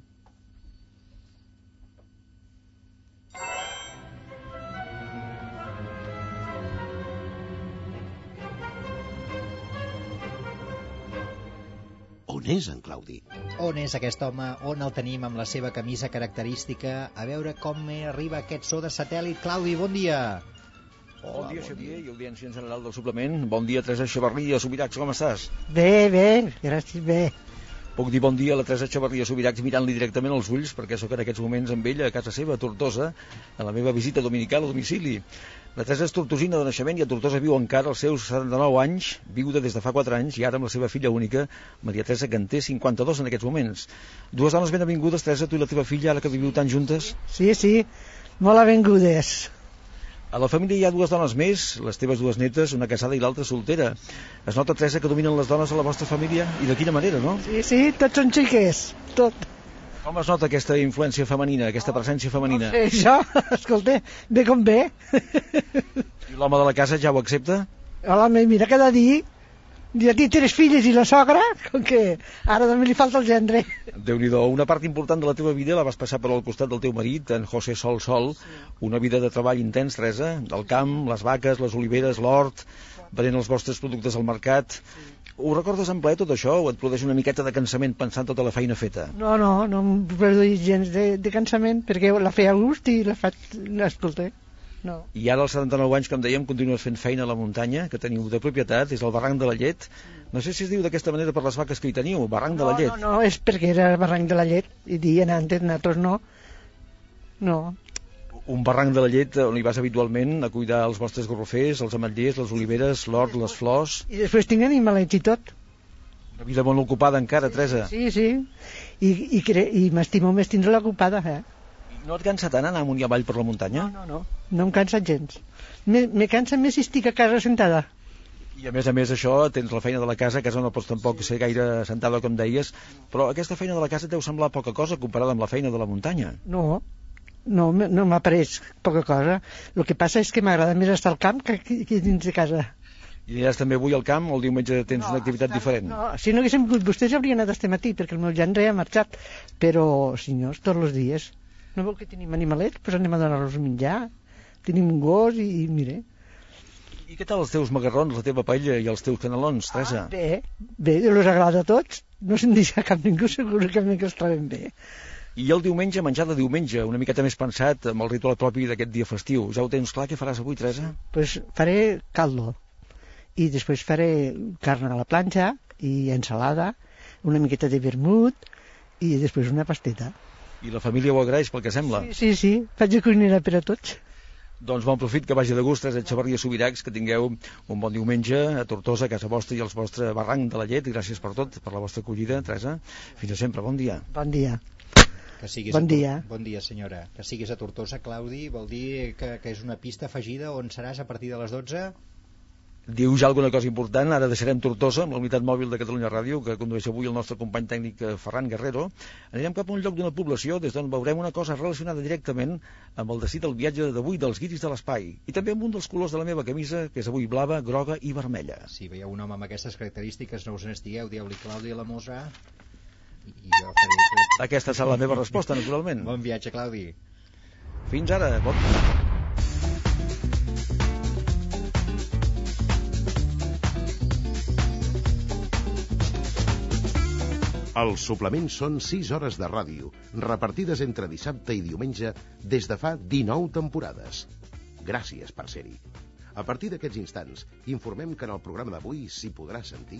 On és en Claudi? On és aquest home? On el tenim amb la seva camisa característica? A veure com arriba aquest so de satèl·lit. Claudi, bon dia. Hola, bon dia, bon Xavier, i audiència en general del suplement. Bon dia, Teresa Xavarria, Subiracs, com estàs? Bé, bé, gràcies, bé. Puc dir bon dia a la Teresa Xavarria Subiracs mirant-li directament als ulls, perquè sóc en aquests moments amb ella a casa seva, a Tortosa, a la meva visita dominical a domicili. La Teresa és tortosina de naixement i a Tortosa viu encara als seus setanta-nou anys, viuda des de fa quatre anys, i ara amb la seva filla única, Maria Teresa, que en té cinquanta-dos en aquests moments. Dues dones ben avingudes, Teresa, tu i la teva filla, ara que viviu tan juntes? Sí, sí, molt avingudes. A la família hi ha dues dones més, les teves dues netes, una casada i l'altra soltera. Es nota, Teresa, que dominen les dones a la vostra família? I de quina manera, no? Sí, sí, tots són xiques, tot. Com es nota aquesta influència femenina, aquesta presència femenina? Sí, això, escolta, bé com bé. I l'home de la casa ja ho accepta? Hola, mira, cada dia, ja té tres filles i la sogra, com que ara també li falta el gendre. Déu-n'hi-do, una part important de la teva vida la vas passar per al costat del teu marit, en José Sol Sol, una vida de treball intens, Teresa, del camp, les vaques, les oliveres, l'hort, venent els vostres productes al mercat. Ho recordes en plaer tot això o et produeix una miqueta de cansament pensant tota la feina feta? No, no, no em produeix gens de, de cansament perquè la feia a gust i la faig, escolta, no. I ara als setanta-nou anys, com dèiem, continues fent feina a la muntanya, que teniu de propietat, és el Barranc de la Llet. No sé si es diu d'aquesta manera per les vaques que hi teniu, Barranc de la Llet. No, no, no, és perquè era el Barranc de la Llet, i dient antes, nosaltres no. No. Un barranc de la Llet on hi vas habitualment a cuidar els vostres garrofers, els ametllers, les oliveres, l'hort, les flors... I després tinc animalets i tot. Una vida molt ocupada encara, Teresa. Sí, sí, i, i, cre... i m'estimo més tindre-la ocupada, eh? No et cansa tant anar amunt i avall per la muntanya? No, no, no, no em cansa gens. Me, me cansa més si estic a casa sentada. I a més a més això, tens la feina de la casa, a casa no pots tampoc ser gaire sentada com deies, però aquesta feina de la casa deu semblar poca cosa comparada amb la feina de la muntanya. No, no, no m'ha pareix poca cosa. El que passa és que m'agrada més estar al camp que aquí dins de casa. I aniràs també avui al camp o el diumenge tens no, una activitat està, diferent? No, si no haguéssim pogut, vostès haurien anat este matí, perquè el meu gendre ha marxat. Però, senyors, tots els dies. No vol que tenim animalets? Doncs anem a donar-los menjar. Tenim un gos i, i mire. I què tal els teus macarrons, la teva paella i els teus canelons, Teresa? Ah, bé, bé, els agrada a tots. No se'n deixa cap ningú, segur que els trobem bé. I el diumenge, menjar de diumenge, una miqueta més pensat amb el ritual propi d'aquest dia festiu. Ja ho tens clar, què faràs avui, Teresa? Doncs pues faré caldo. I després faré carn a la planxa i ensalada, una miqueta de vermut i després una pasteta. I la família ho agraeix pel que sembla? Sí, sí, sí. Faig de cuinera per a tots. Doncs bon profit, que vagi de gust, Teresa Echevarria Subirachs, que tingueu un bon diumenge a Tortosa, a casa vostra i als vostre Barranc de la Llet. I gràcies per tot, per la vostra acollida, Teresa. Fins a sempre, bon dia. Bon dia. Que siguis bon a dia. Bon dia, senyora. Que siguis a Tortosa, Claudi, vol dir que, que és una pista afegida on seràs a partir de les dotze? Diu ja alguna cosa important. Ara deixarem Tortosa amb la unitat mòbil de Catalunya Ràdio, que condueix avui el nostre company tècnic Ferran Guerrero. Anirem cap a un lloc d'una població des d'on veurem una cosa relacionada directament amb el destí del viatge d'avui dels guiris de l'espai, i també amb un dels colors de la meva camisa, que és avui blava, groga i vermella. Si veieu un home amb aquestes característiques, no us n'estigueu, dieu-li Claudi a la mossa i jo faré... Aquesta serà la meva resposta, naturalment. Bon viatge, Claudi. Fins ara, bon... Els suplements són sis hores de ràdio, repartides entre dissabte i diumenge des de fa dinou temporades. Gràcies per ser-hi. A partir d'aquests instants, informem que en el programa d'avui s'hi podrà sentir...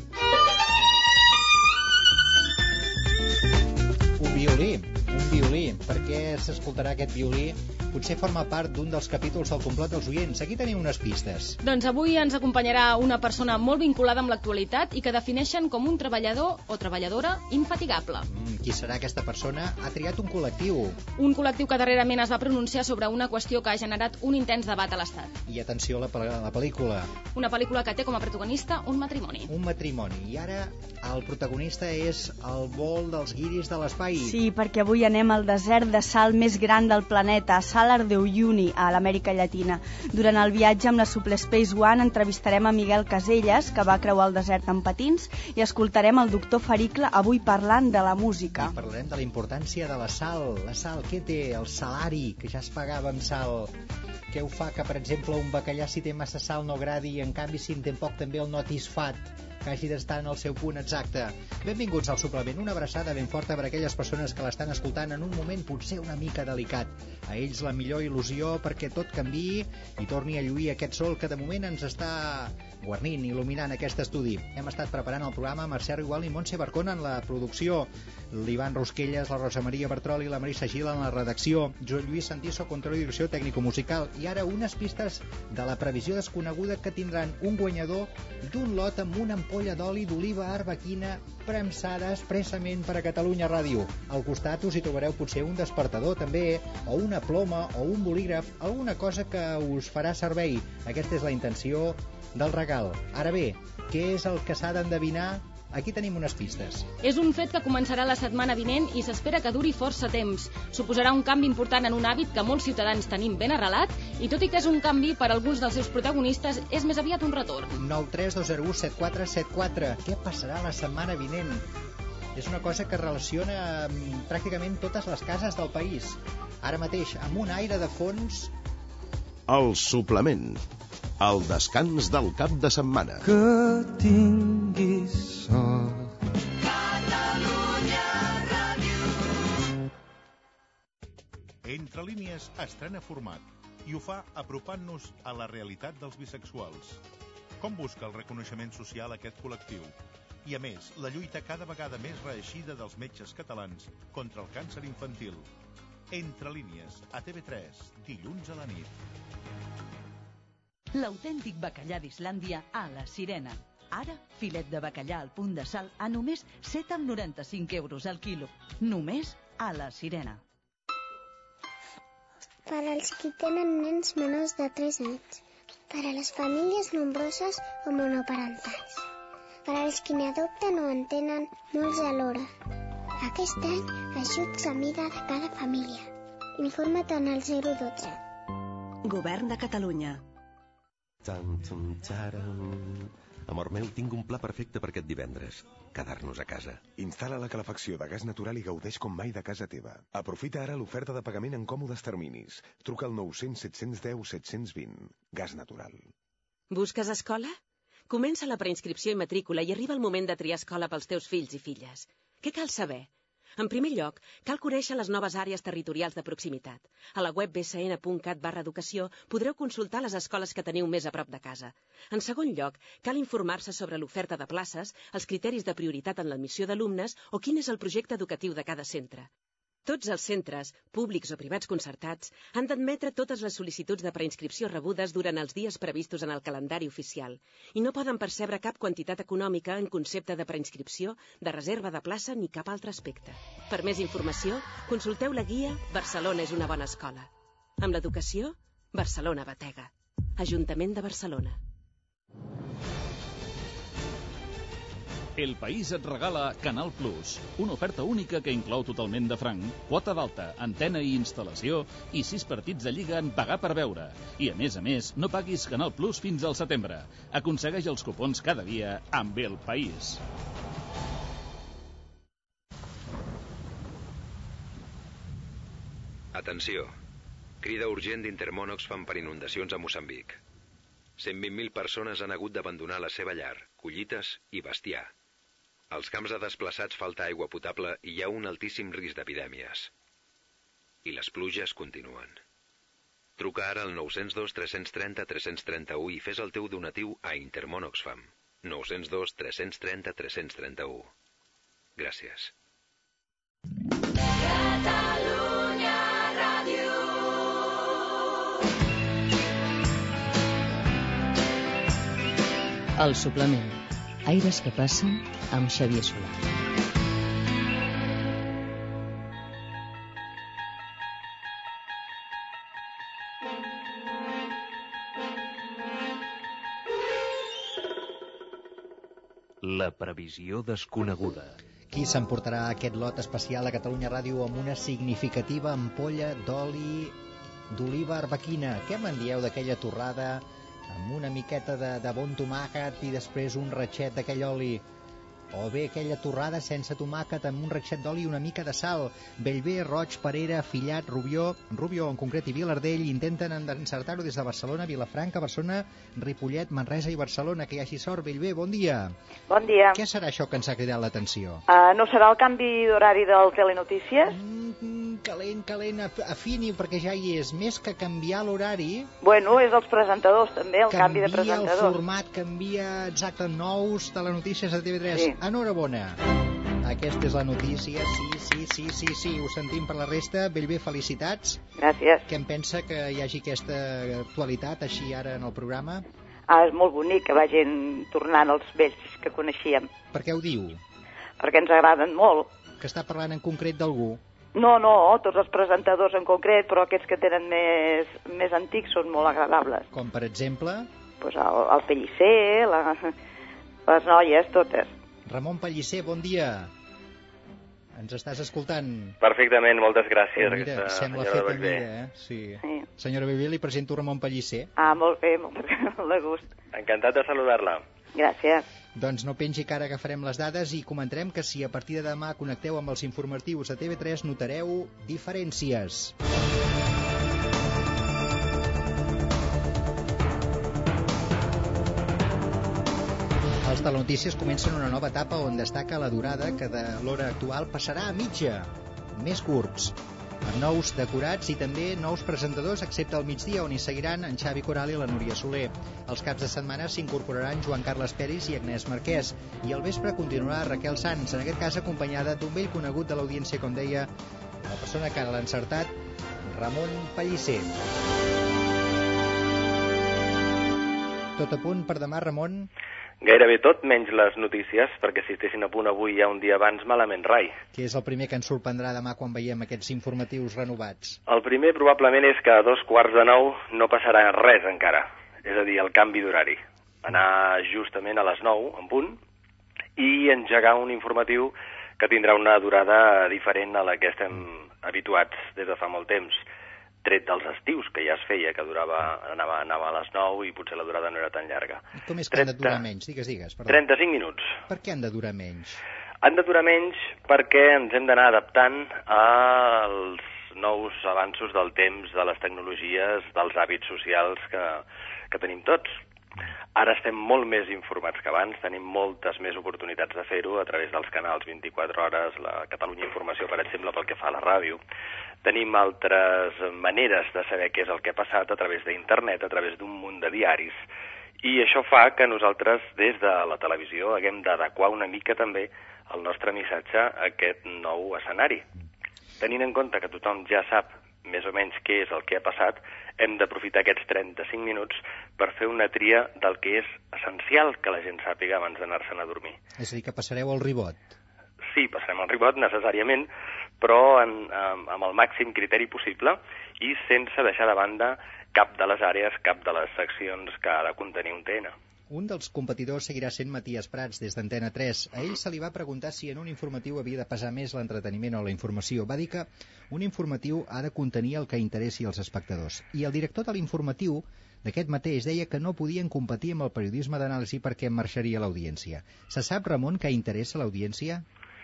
Un violí, un violí. Per què s'escoltarà aquest violí? Potser forma part d'un dels capítols del Complot dels Oients. Aquí teniu unes pistes. Doncs avui ens acompanyarà una persona molt vinculada amb l'actualitat i que defineixen com un treballador o treballadora infatigable. Mm, qui serà aquesta persona? Ha triat un col·lectiu. Un col·lectiu que darrerament es va pronunciar sobre una qüestió que ha generat un intens debat a l'Estat. I atenció a la, a la pel·lícula. Una pel·lícula que té com a protagonista un matrimoni. Un matrimoni. I ara el protagonista és el vol dels guiris de l'espai. Sí, perquè avui anem al desert de sal més gran del planeta, Salar de Uyuni, a l'Amèrica Llatina. Durant el viatge amb la Supple Space One entrevistarem a Miguel Caselles, que va creuar el desert amb patins, i escoltarem el doctor Faricle avui parlant de la música. I parlarem de la importància de la sal. La sal, què té? El salari, que ja es pagava amb sal. Què ho fa que, per exemple, un bacallà si té massa sal no agradi i, en canvi, si en té poc també el notis fat, que hagi d'estar en el seu punt exacte. Benvinguts al suplement, una abraçada ben forta per a aquelles persones que l'estan escoltant en un moment potser una mica delicat. A ells la millor il·lusió perquè tot canviï i torni a lluir aquest sol que de moment ens està guarnint, il·luminant aquest estudi. Hem estat preparant el programa Mercè Rigual i Montse Barcona en la producció, l'Ivan Rosquelles, la Rosa Maria Bertrol i la Marisa Gil en la redacció, Joan Lluís Santiso, control i direcció tècnico-musical. I ara unes pistes de la previsió desconeguda que tindran un guanyador d'un lot amb una ampolla d'oli d'oliva arbequina premsada expressament per a Catalunya Ràdio. Al costat us hi trobareu potser un despertador també, o una ploma o un bolígraf, alguna cosa que us farà servei. Aquesta és la intenció del regal. Ara bé, què és el que s'ha d'endevinar? Aquí tenim unes pistes. És un fet que començarà la setmana vinent i s'espera que duri força temps. Suposarà un canvi important en un hàbit que molts ciutadans tenim ben arrelat i, tot i que és un canvi, per a alguns dels seus protagonistes és més aviat un retorn. nou tres dos zero u set quatre set quatre. Què passarà la setmana vinent? És una cosa que relaciona amb pràcticament totes les cases del país. Ara mateix, amb un aire de fons... El suplement. El descans del cap de setmana. Que tinguis sort. Catalunya Ràdio. Entre línies estrena format. i ho fa apropant-nos a la realitat dels bisexuals. Com busca el reconeixement social aquest col·lectiu? I a més, la lluita cada vegada més reeixida dels metges catalans contra el càncer infantil. Entre línies, a T V tres, dilluns a la nit. L'autèntic bacallà d'Islàndia a la Sirena. Ara, filet de bacallà al punt de sal a només set coma noranta-cinc euros al quilo. Només a la Sirena. Per als qui tenen nens menors de tres anys. Per a les famílies nombroses o monoparentals. Per als qui n'adopten o en tenen molts alhora. Aquest any, ajuts a mida de cada família. Informa't en el zero dotze. Govern de Catalunya. Tam, tam, taram. Amor meu, tinc un pla perfecte per aquest divendres. Quedar-nos a casa. Instal·la la calefacció de gas natural i gaudeix com mai de casa teva. Aprofita ara l'oferta de pagament en còmodes terminis. Truca al nou cents set cents deu set cents vint. Gas natural. Busques escola? Comença la preinscripció i matrícula i arriba el moment de triar escola pels teus fills i filles. Què cal saber? En primer lloc, cal conèixer les noves àrees territorials de proximitat. A la web b s n punt cat barra educació podreu consultar les escoles que teniu més a prop de casa. En segon lloc, cal informar-se sobre l'oferta de places, els criteris de prioritat en l'admissió d'alumnes o quin és el projecte educatiu de cada centre. Tots els centres, públics o privats concertats, han d'admetre totes les sol·licituds de preinscripció rebudes durant els dies previstos en el calendari oficial i no poden percebre cap quantitat econòmica en concepte de preinscripció, de reserva de plaça ni cap altre aspecte. Per més informació, consulteu la guia Barcelona és una bona escola. Amb l'educació, Barcelona batega. Ajuntament de Barcelona. El País et regala Canal Plus, una oferta única que inclou totalment de franc, quota d'alta, antena i instal·lació i sis partits de Lliga en pagar per veure. I a més a més, no paguis Canal Plus fins al setembre. Aconsegueix els cupons cada dia amb El País. Atenció. Crida urgent d'Intermón Oxfam per inundacions a Moçambic. cent vint mil persones han hagut d'abandonar la seva llar, collites i bestiar. Als camps de desplaçats falta aigua potable i hi ha un altíssim risc d'epidèmies. I les pluges continuen. Truca ara al nou zero dos tres tres zero tres tres u i fes el teu donatiu a Intermón Oxfam. nou zero dos tres tres zero tres tres u. Gràcies. Catalunya Ràdio. El suplement. Aires que passen amb Xavier Solà. La previsió desconeguda. Qui s'emportarà aquest lot especial a Catalunya Ràdio amb una significativa ampolla d'oli d'oliva arbequina? Què me'n dieu d'aquella torrada amb una miqueta de, de bon tomàquet i després un ratxet d'aquell oli? O bé aquella torrada sense tomàquet amb un ratxet d'oli i una mica de sal? Bellver, Roig, Parera, Fillat, Rubió, Rubió en concret i Vilardell intenten encertar-ho des de Barcelona, Vilafranca, Barcelona, Ripollet, Manresa i Barcelona. Que hi hagi sort. Bellver, bon dia. Bon dia. Què serà això que ens ha cridat l'atenció? Uh, no serà el canvi d'horari del Telenotícies? Mm, calent, calent, afini, perquè ja hi és. Més que canviar l'horari... Bueno, és els presentadors també, el canvi de presentadors. Canvia el format, canvia exacte nous Telenotícies a T V tres. Sí. Enhorabona. Aquesta és la notícia, sí, sí, sí, sí, sí, ho sentim per la resta. Bellver, felicitats. Gràcies. Què em pensa que hi hagi aquesta actualitat així ara en el programa? Ah, és molt bonic que vagin tornant els vells que coneixíem. Per què ho diu? Perquè ens agraden molt. Que està parlant en concret d'algú? No, no, tots els presentadors en concret, però aquests que tenen més, més antics són molt agradables. Com per exemple? Pues el, el Pellicer, la, les noies, totes. Ramon Pellicer, bon dia. Ens estàs escoltant? Perfectament, moltes gràcies. Mira, sembla fet a mida, eh? Sí. sí. Senyora Bellver, li presento Ramon Pellicer. Ah, molt bé, molt de gust. Encantat de saludar-la. Gràcies. Doncs no pengi que ara agafarem les dades i comentarem que si a partir de demà connecteu amb els informatius de T V tres notareu diferències. Els Telenotícies comencen una nova etapa on destaca la durada que de l'hora actual passarà a mitja, més curts. amb nous decorats i també nous presentadors, excepte al migdia, on hi seguiran en Xavi Coral i la Núria Soler. Els caps de setmana s'incorporaran Joan Carles Peris i Agnès Marquès, i al vespre continuarà Raquel Sanz, en aquest cas acompanyada d'un vell conegut de l'audiència, com deia la persona que l'ha encertat, Ramon Pellicer. Tot a punt per demà, Ramon? Gairebé tot, menys les notícies, perquè si estessin a punt avui ja un dia abans, malament rai. Què és el primer que ens sorprendrà demà quan veiem aquests informatius renovats? El primer probablement és que a dos quarts de nou no passarà res encara, és a dir, el canvi d'horari. Anar justament a les nou, en punt, i engegar un informatiu que tindrà una durada diferent a la que estem habituats des de fa molt temps, tret dels estius, que ja es feia, que durava, anava, anava a les nou i potser la durada no era tan llarga. Com és que han de durar menys? Digues, digues. Perdó. trenta-cinc minuts. Per què han de durar menys? Han de durar menys perquè ens hem d'anar adaptant als nous avanços del temps, de les tecnologies, dels hàbits socials que, que tenim tots. Ara estem molt més informats que abans, tenim moltes més oportunitats de fer-ho a través dels canals vint-i-quatre hores, la Catalunya Informació, per exemple, pel que fa a la ràdio. Tenim altres maneres de saber què és el que ha passat a través d'internet, a través d'un munt de diaris, i això fa que nosaltres, des de la televisió, haguem d'adequar una mica també el nostre missatge a aquest nou escenari. Tenint en compte que tothom ja sap més o menys què és el que ha passat, hem d'aprofitar aquests trenta-cinc minuts per fer una tria del que és essencial que la gent sàpiga abans d'anar-se'n a dormir. És a dir, que passareu el ribot. Sí, passarem el ribot necessàriament, però en, amb el màxim criteri possible i sense deixar de banda cap de les àrees, cap de les seccions que ha de contenir un T N. Un dels competidors seguirà sent Matías Prats, des d'Antena tres. A ell se li va preguntar si en un informatiu havia de pesar més l'entreteniment o la informació. Va dir que un informatiu ha de contenir el que interessi als espectadors. I el director de l'informatiu d'aquest mateix deia que no podien competir amb el periodisme d'anàlisi perquè marxaria l'audiència. Se sap, Ramon, què interessa a l'audiència?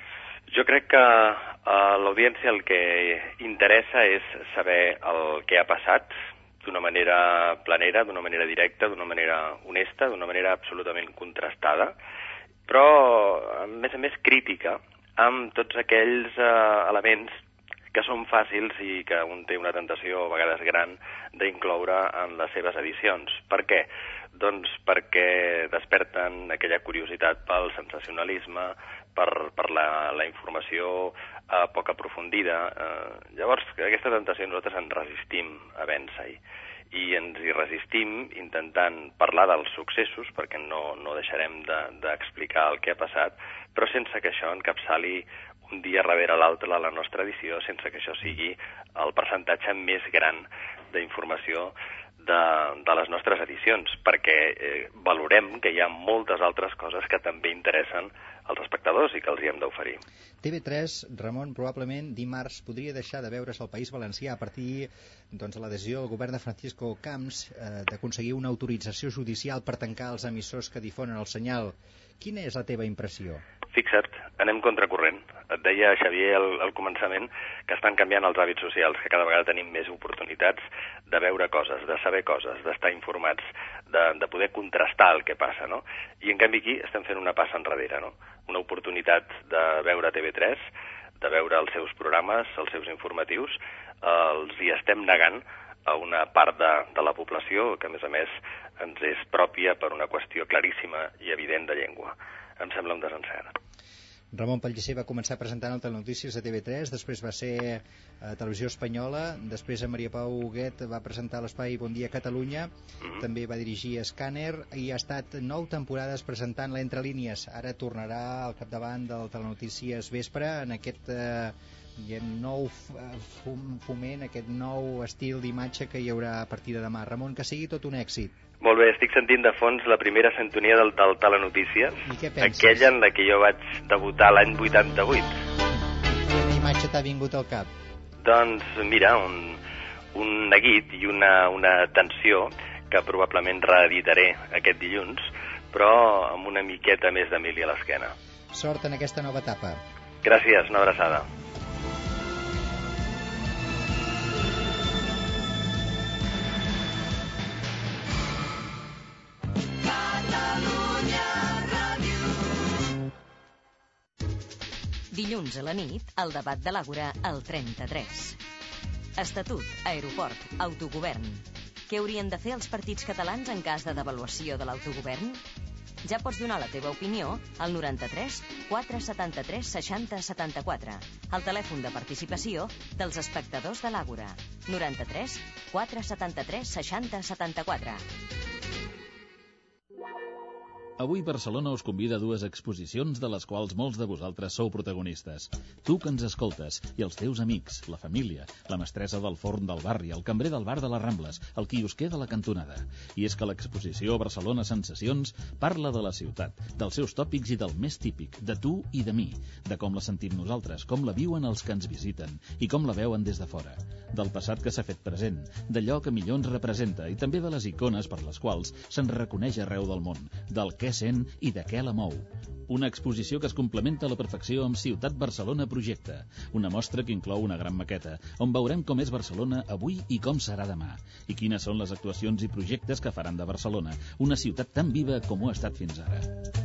Jo crec que a l'audiència el que interessa és saber el que ha passat, d'una manera planera, d'una manera directa, d'una manera honesta, d'una manera absolutament contrastada, però, a més a més, crítica, amb tots aquells eh, elements que són fàcils i que un té una tentació a vegades gran d'incloure en les seves edicions. Per què? Doncs perquè desperten aquella curiositat pel sensacionalisme, per, per la, la informació eh, poc aprofundida. Eh, llavors, aquesta tentació nosaltres ens resistim a vèncer-hi. I ens hi resistim intentant parlar dels successos, perquè no, no deixarem d'explicar de, el que ha passat, però sense que això encapçali un dia darrere l'altre a la nostra edició, sense que això sigui el percentatge més gran d'informació de, de les nostres edicions, perquè eh, valorem que hi ha moltes altres coses que també interessen als espectadors i que els hi hem d'oferir. T V tres, Ramon, probablement dimarts podria deixar de veure's al País Valencià a partir doncs, de la decisió del govern de Francisco Camps eh, d'aconseguir una autorització judicial per tancar els emissors que difonen el senyal. Quina és la teva impressió? Fixa't, anem contracorrent. Et deia Xavier al, al començament que estan canviant els hàbits socials, que cada vegada tenim més oportunitats de veure coses, de saber coses, d'estar informats, de, de poder contrastar el que passa, no? I en canvi aquí estem fent una passa enrere, no? Una oportunitat de veure T V tres, de veure els seus programes, els seus informatius, els hi estem negant a una part de, de la població que, a més a més, ens és pròpia per una qüestió claríssima i evident de llengua. Em sembla un desencert. Ramon Pellicer va començar presentant el Telenotícies a T V tres, després va ser a Televisió Espanyola, després a Maria Pau Huguet va presentar l'espai Bon Dia Catalunya, mm-hmm. també va dirigir Escàner i ha estat nou temporades presentant l'Entre Línies. Ara tornarà al capdavant del Telenotícies Vespre en aquest eh, diguem, nou foment, aquest nou estil d'imatge que hi haurà a partir de demà. Ramon, que sigui tot un èxit. Molt bé, estic sentint de fons la primera sintonia del, del Telenotícies, I què penses? aquella en la que jo vaig debutar l'any vuitanta-vuit. Quina imatge t'ha vingut al cap? Doncs mira, un, un neguit i una, una tensió que probablement reeditaré aquest dilluns, però amb una miqueta més de mili a l'esquena. Sort en aquesta nova etapa. Gràcies, una abraçada. Dilluns a la nit, el debat de l'Àgora al trenta-tres. Estatut, aeroport, autogovern. Què haurien de fer els partits catalans en cas de devaluació de l'autogovern? Ja pots donar la teva opinió al noranta-tres quatre setanta-tres seixanta setanta-quatre, al telèfon de participació dels espectadors de l'Àgora. noranta-tres quatre setanta-tres seixanta setanta-quatre. Avui Barcelona us convida a dues exposicions de les quals molts de vosaltres sou protagonistes. Tu que ens escoltes, i els teus amics, la família, la mestressa del forn del barri, el cambrer del bar de les Rambles, el quiosquer de la cantonada. I és que l'exposició Barcelona Sensacions parla de la ciutat, dels seus tòpics i del més típic, de tu i de mi, de com la sentim nosaltres, com la viuen els que ens visiten i com la veuen des de fora, del passat que s'ha fet present, d'allò que millor ens representa i també de les icones per les quals se'n reconeix arreu del món, del què sent i de què la mou. Una exposició que es complementa a la perfecció amb Ciutat Barcelona Projecte, una mostra que inclou una gran maqueta, on veurem com és Barcelona avui i com serà demà, i quines són les actuacions i projectes que faran de Barcelona una ciutat tan viva com ho ha estat fins ara.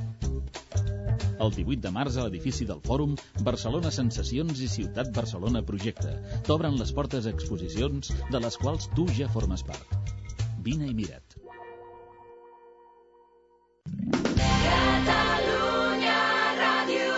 El divuit de març a l'edifici del Fòrum, Barcelona Sensacions i Ciutat Barcelona Projecte. T'obren les portes a exposicions de les quals tu ja formes part. Vine i mira't. Catalunya Ràdio.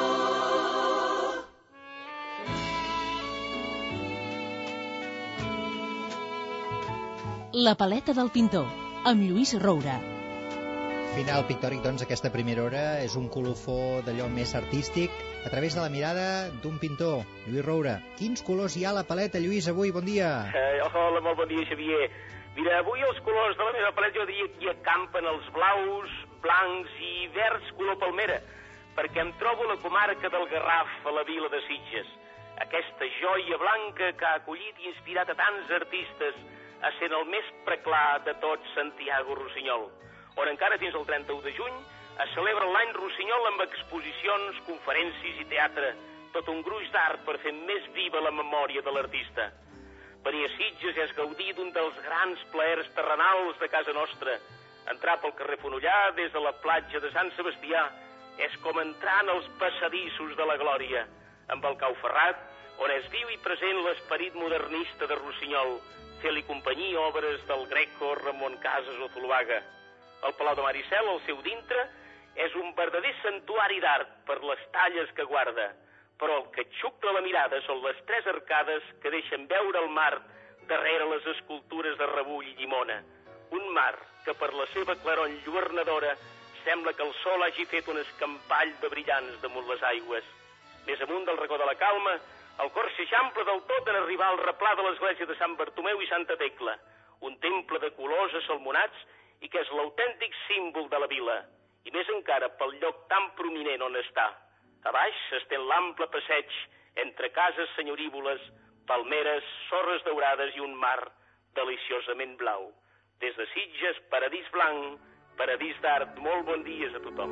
La paleta del pintor, amb Lluís Roura. Final pictòric, doncs, aquesta primera hora és un colofó d'allò més artístic a través de la mirada d'un pintor, Lluís Roura. Quins colors hi ha a la paleta, Lluís, avui? Bon dia. Eh, hola, molt bon dia, Xavier. Mira, avui els colors de la meva paleta jo diria que hi acampen els blaus, blancs i verds color palmera, perquè em trobo a la comarca del Garraf, a la vila de Sitges. Aquesta joia blanca que ha acollit i inspirat a tants artistes, essent el més preclar de tots Santiago Rossinyol, on encara fins al trenta-u de juny es celebra l'any Rossinyol amb exposicions, conferències i teatre, tot un gruix d'art per fer més viva la memòria de l'artista. Venir a Sitges és gaudir d'un dels grans plaers terrenals de casa nostra. Entrar pel carrer Fonollà des de la platja de Sant Sebastià és com entrar en els passadissos de la glòria, amb el Cau Ferrat, on és viu i present l'esperit modernista de Rossinyol, fer-li companyia obres del Greco, Ramon Casas o Zuluaga. El Palau de Maricel, al seu dintre, és un verdader santuari d'art per les talles que guarda, però el que xucla la mirada són les tres arcades que deixen veure el mar darrere les escultures de Rebull i Llimona. Un mar que per la seva claror enlluernadora sembla que el sol hagi fet un escampall de brillants damunt les aigües. Més amunt del racó de la Calma, el cor s'eixampla del tot en arribar al replà de l'església de Sant Bartomeu i Santa Tecla, un temple de colors assalmonats i que és l'autèntic símbol de la vila, i més encara pel lloc tan prominent on està. A baix s'estén l'ample passeig entre cases senyorívoles, palmeres, sorres daurades i un mar deliciosament blau. Des de Sitges, paradís blanc, paradís d'art, molt bon dies a tothom.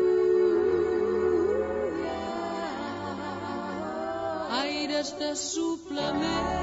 Aires de suplement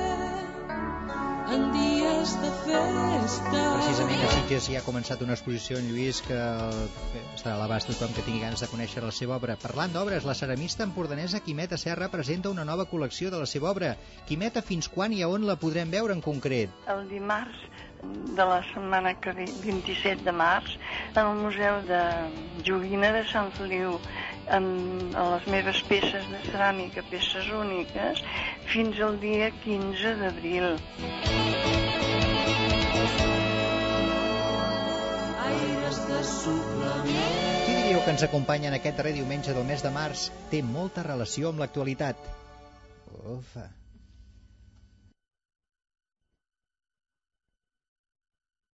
en dies de festa. Precisament a Sitges hi ha començat una exposició en Lluís que estarà a l'abast tothom que tingui ganes de conèixer la seva obra. Parlant d'obres, la ceramista empordanesa Quimeta Serra presenta una nova col·lecció de la seva obra. Quimeta, fins quan i a on la podrem veure en concret? El dimarts de la setmana que ve, vint-i-set de març, en el Museu de Joguina de Sant Feliu, amb les meves peces de ceràmica, peces úniques, fins al dia quinze d'abril. Qui diríeu que ens acompanya en aquest darrer diumenge del mes de març té molta relació amb l'actualitat? Ufa!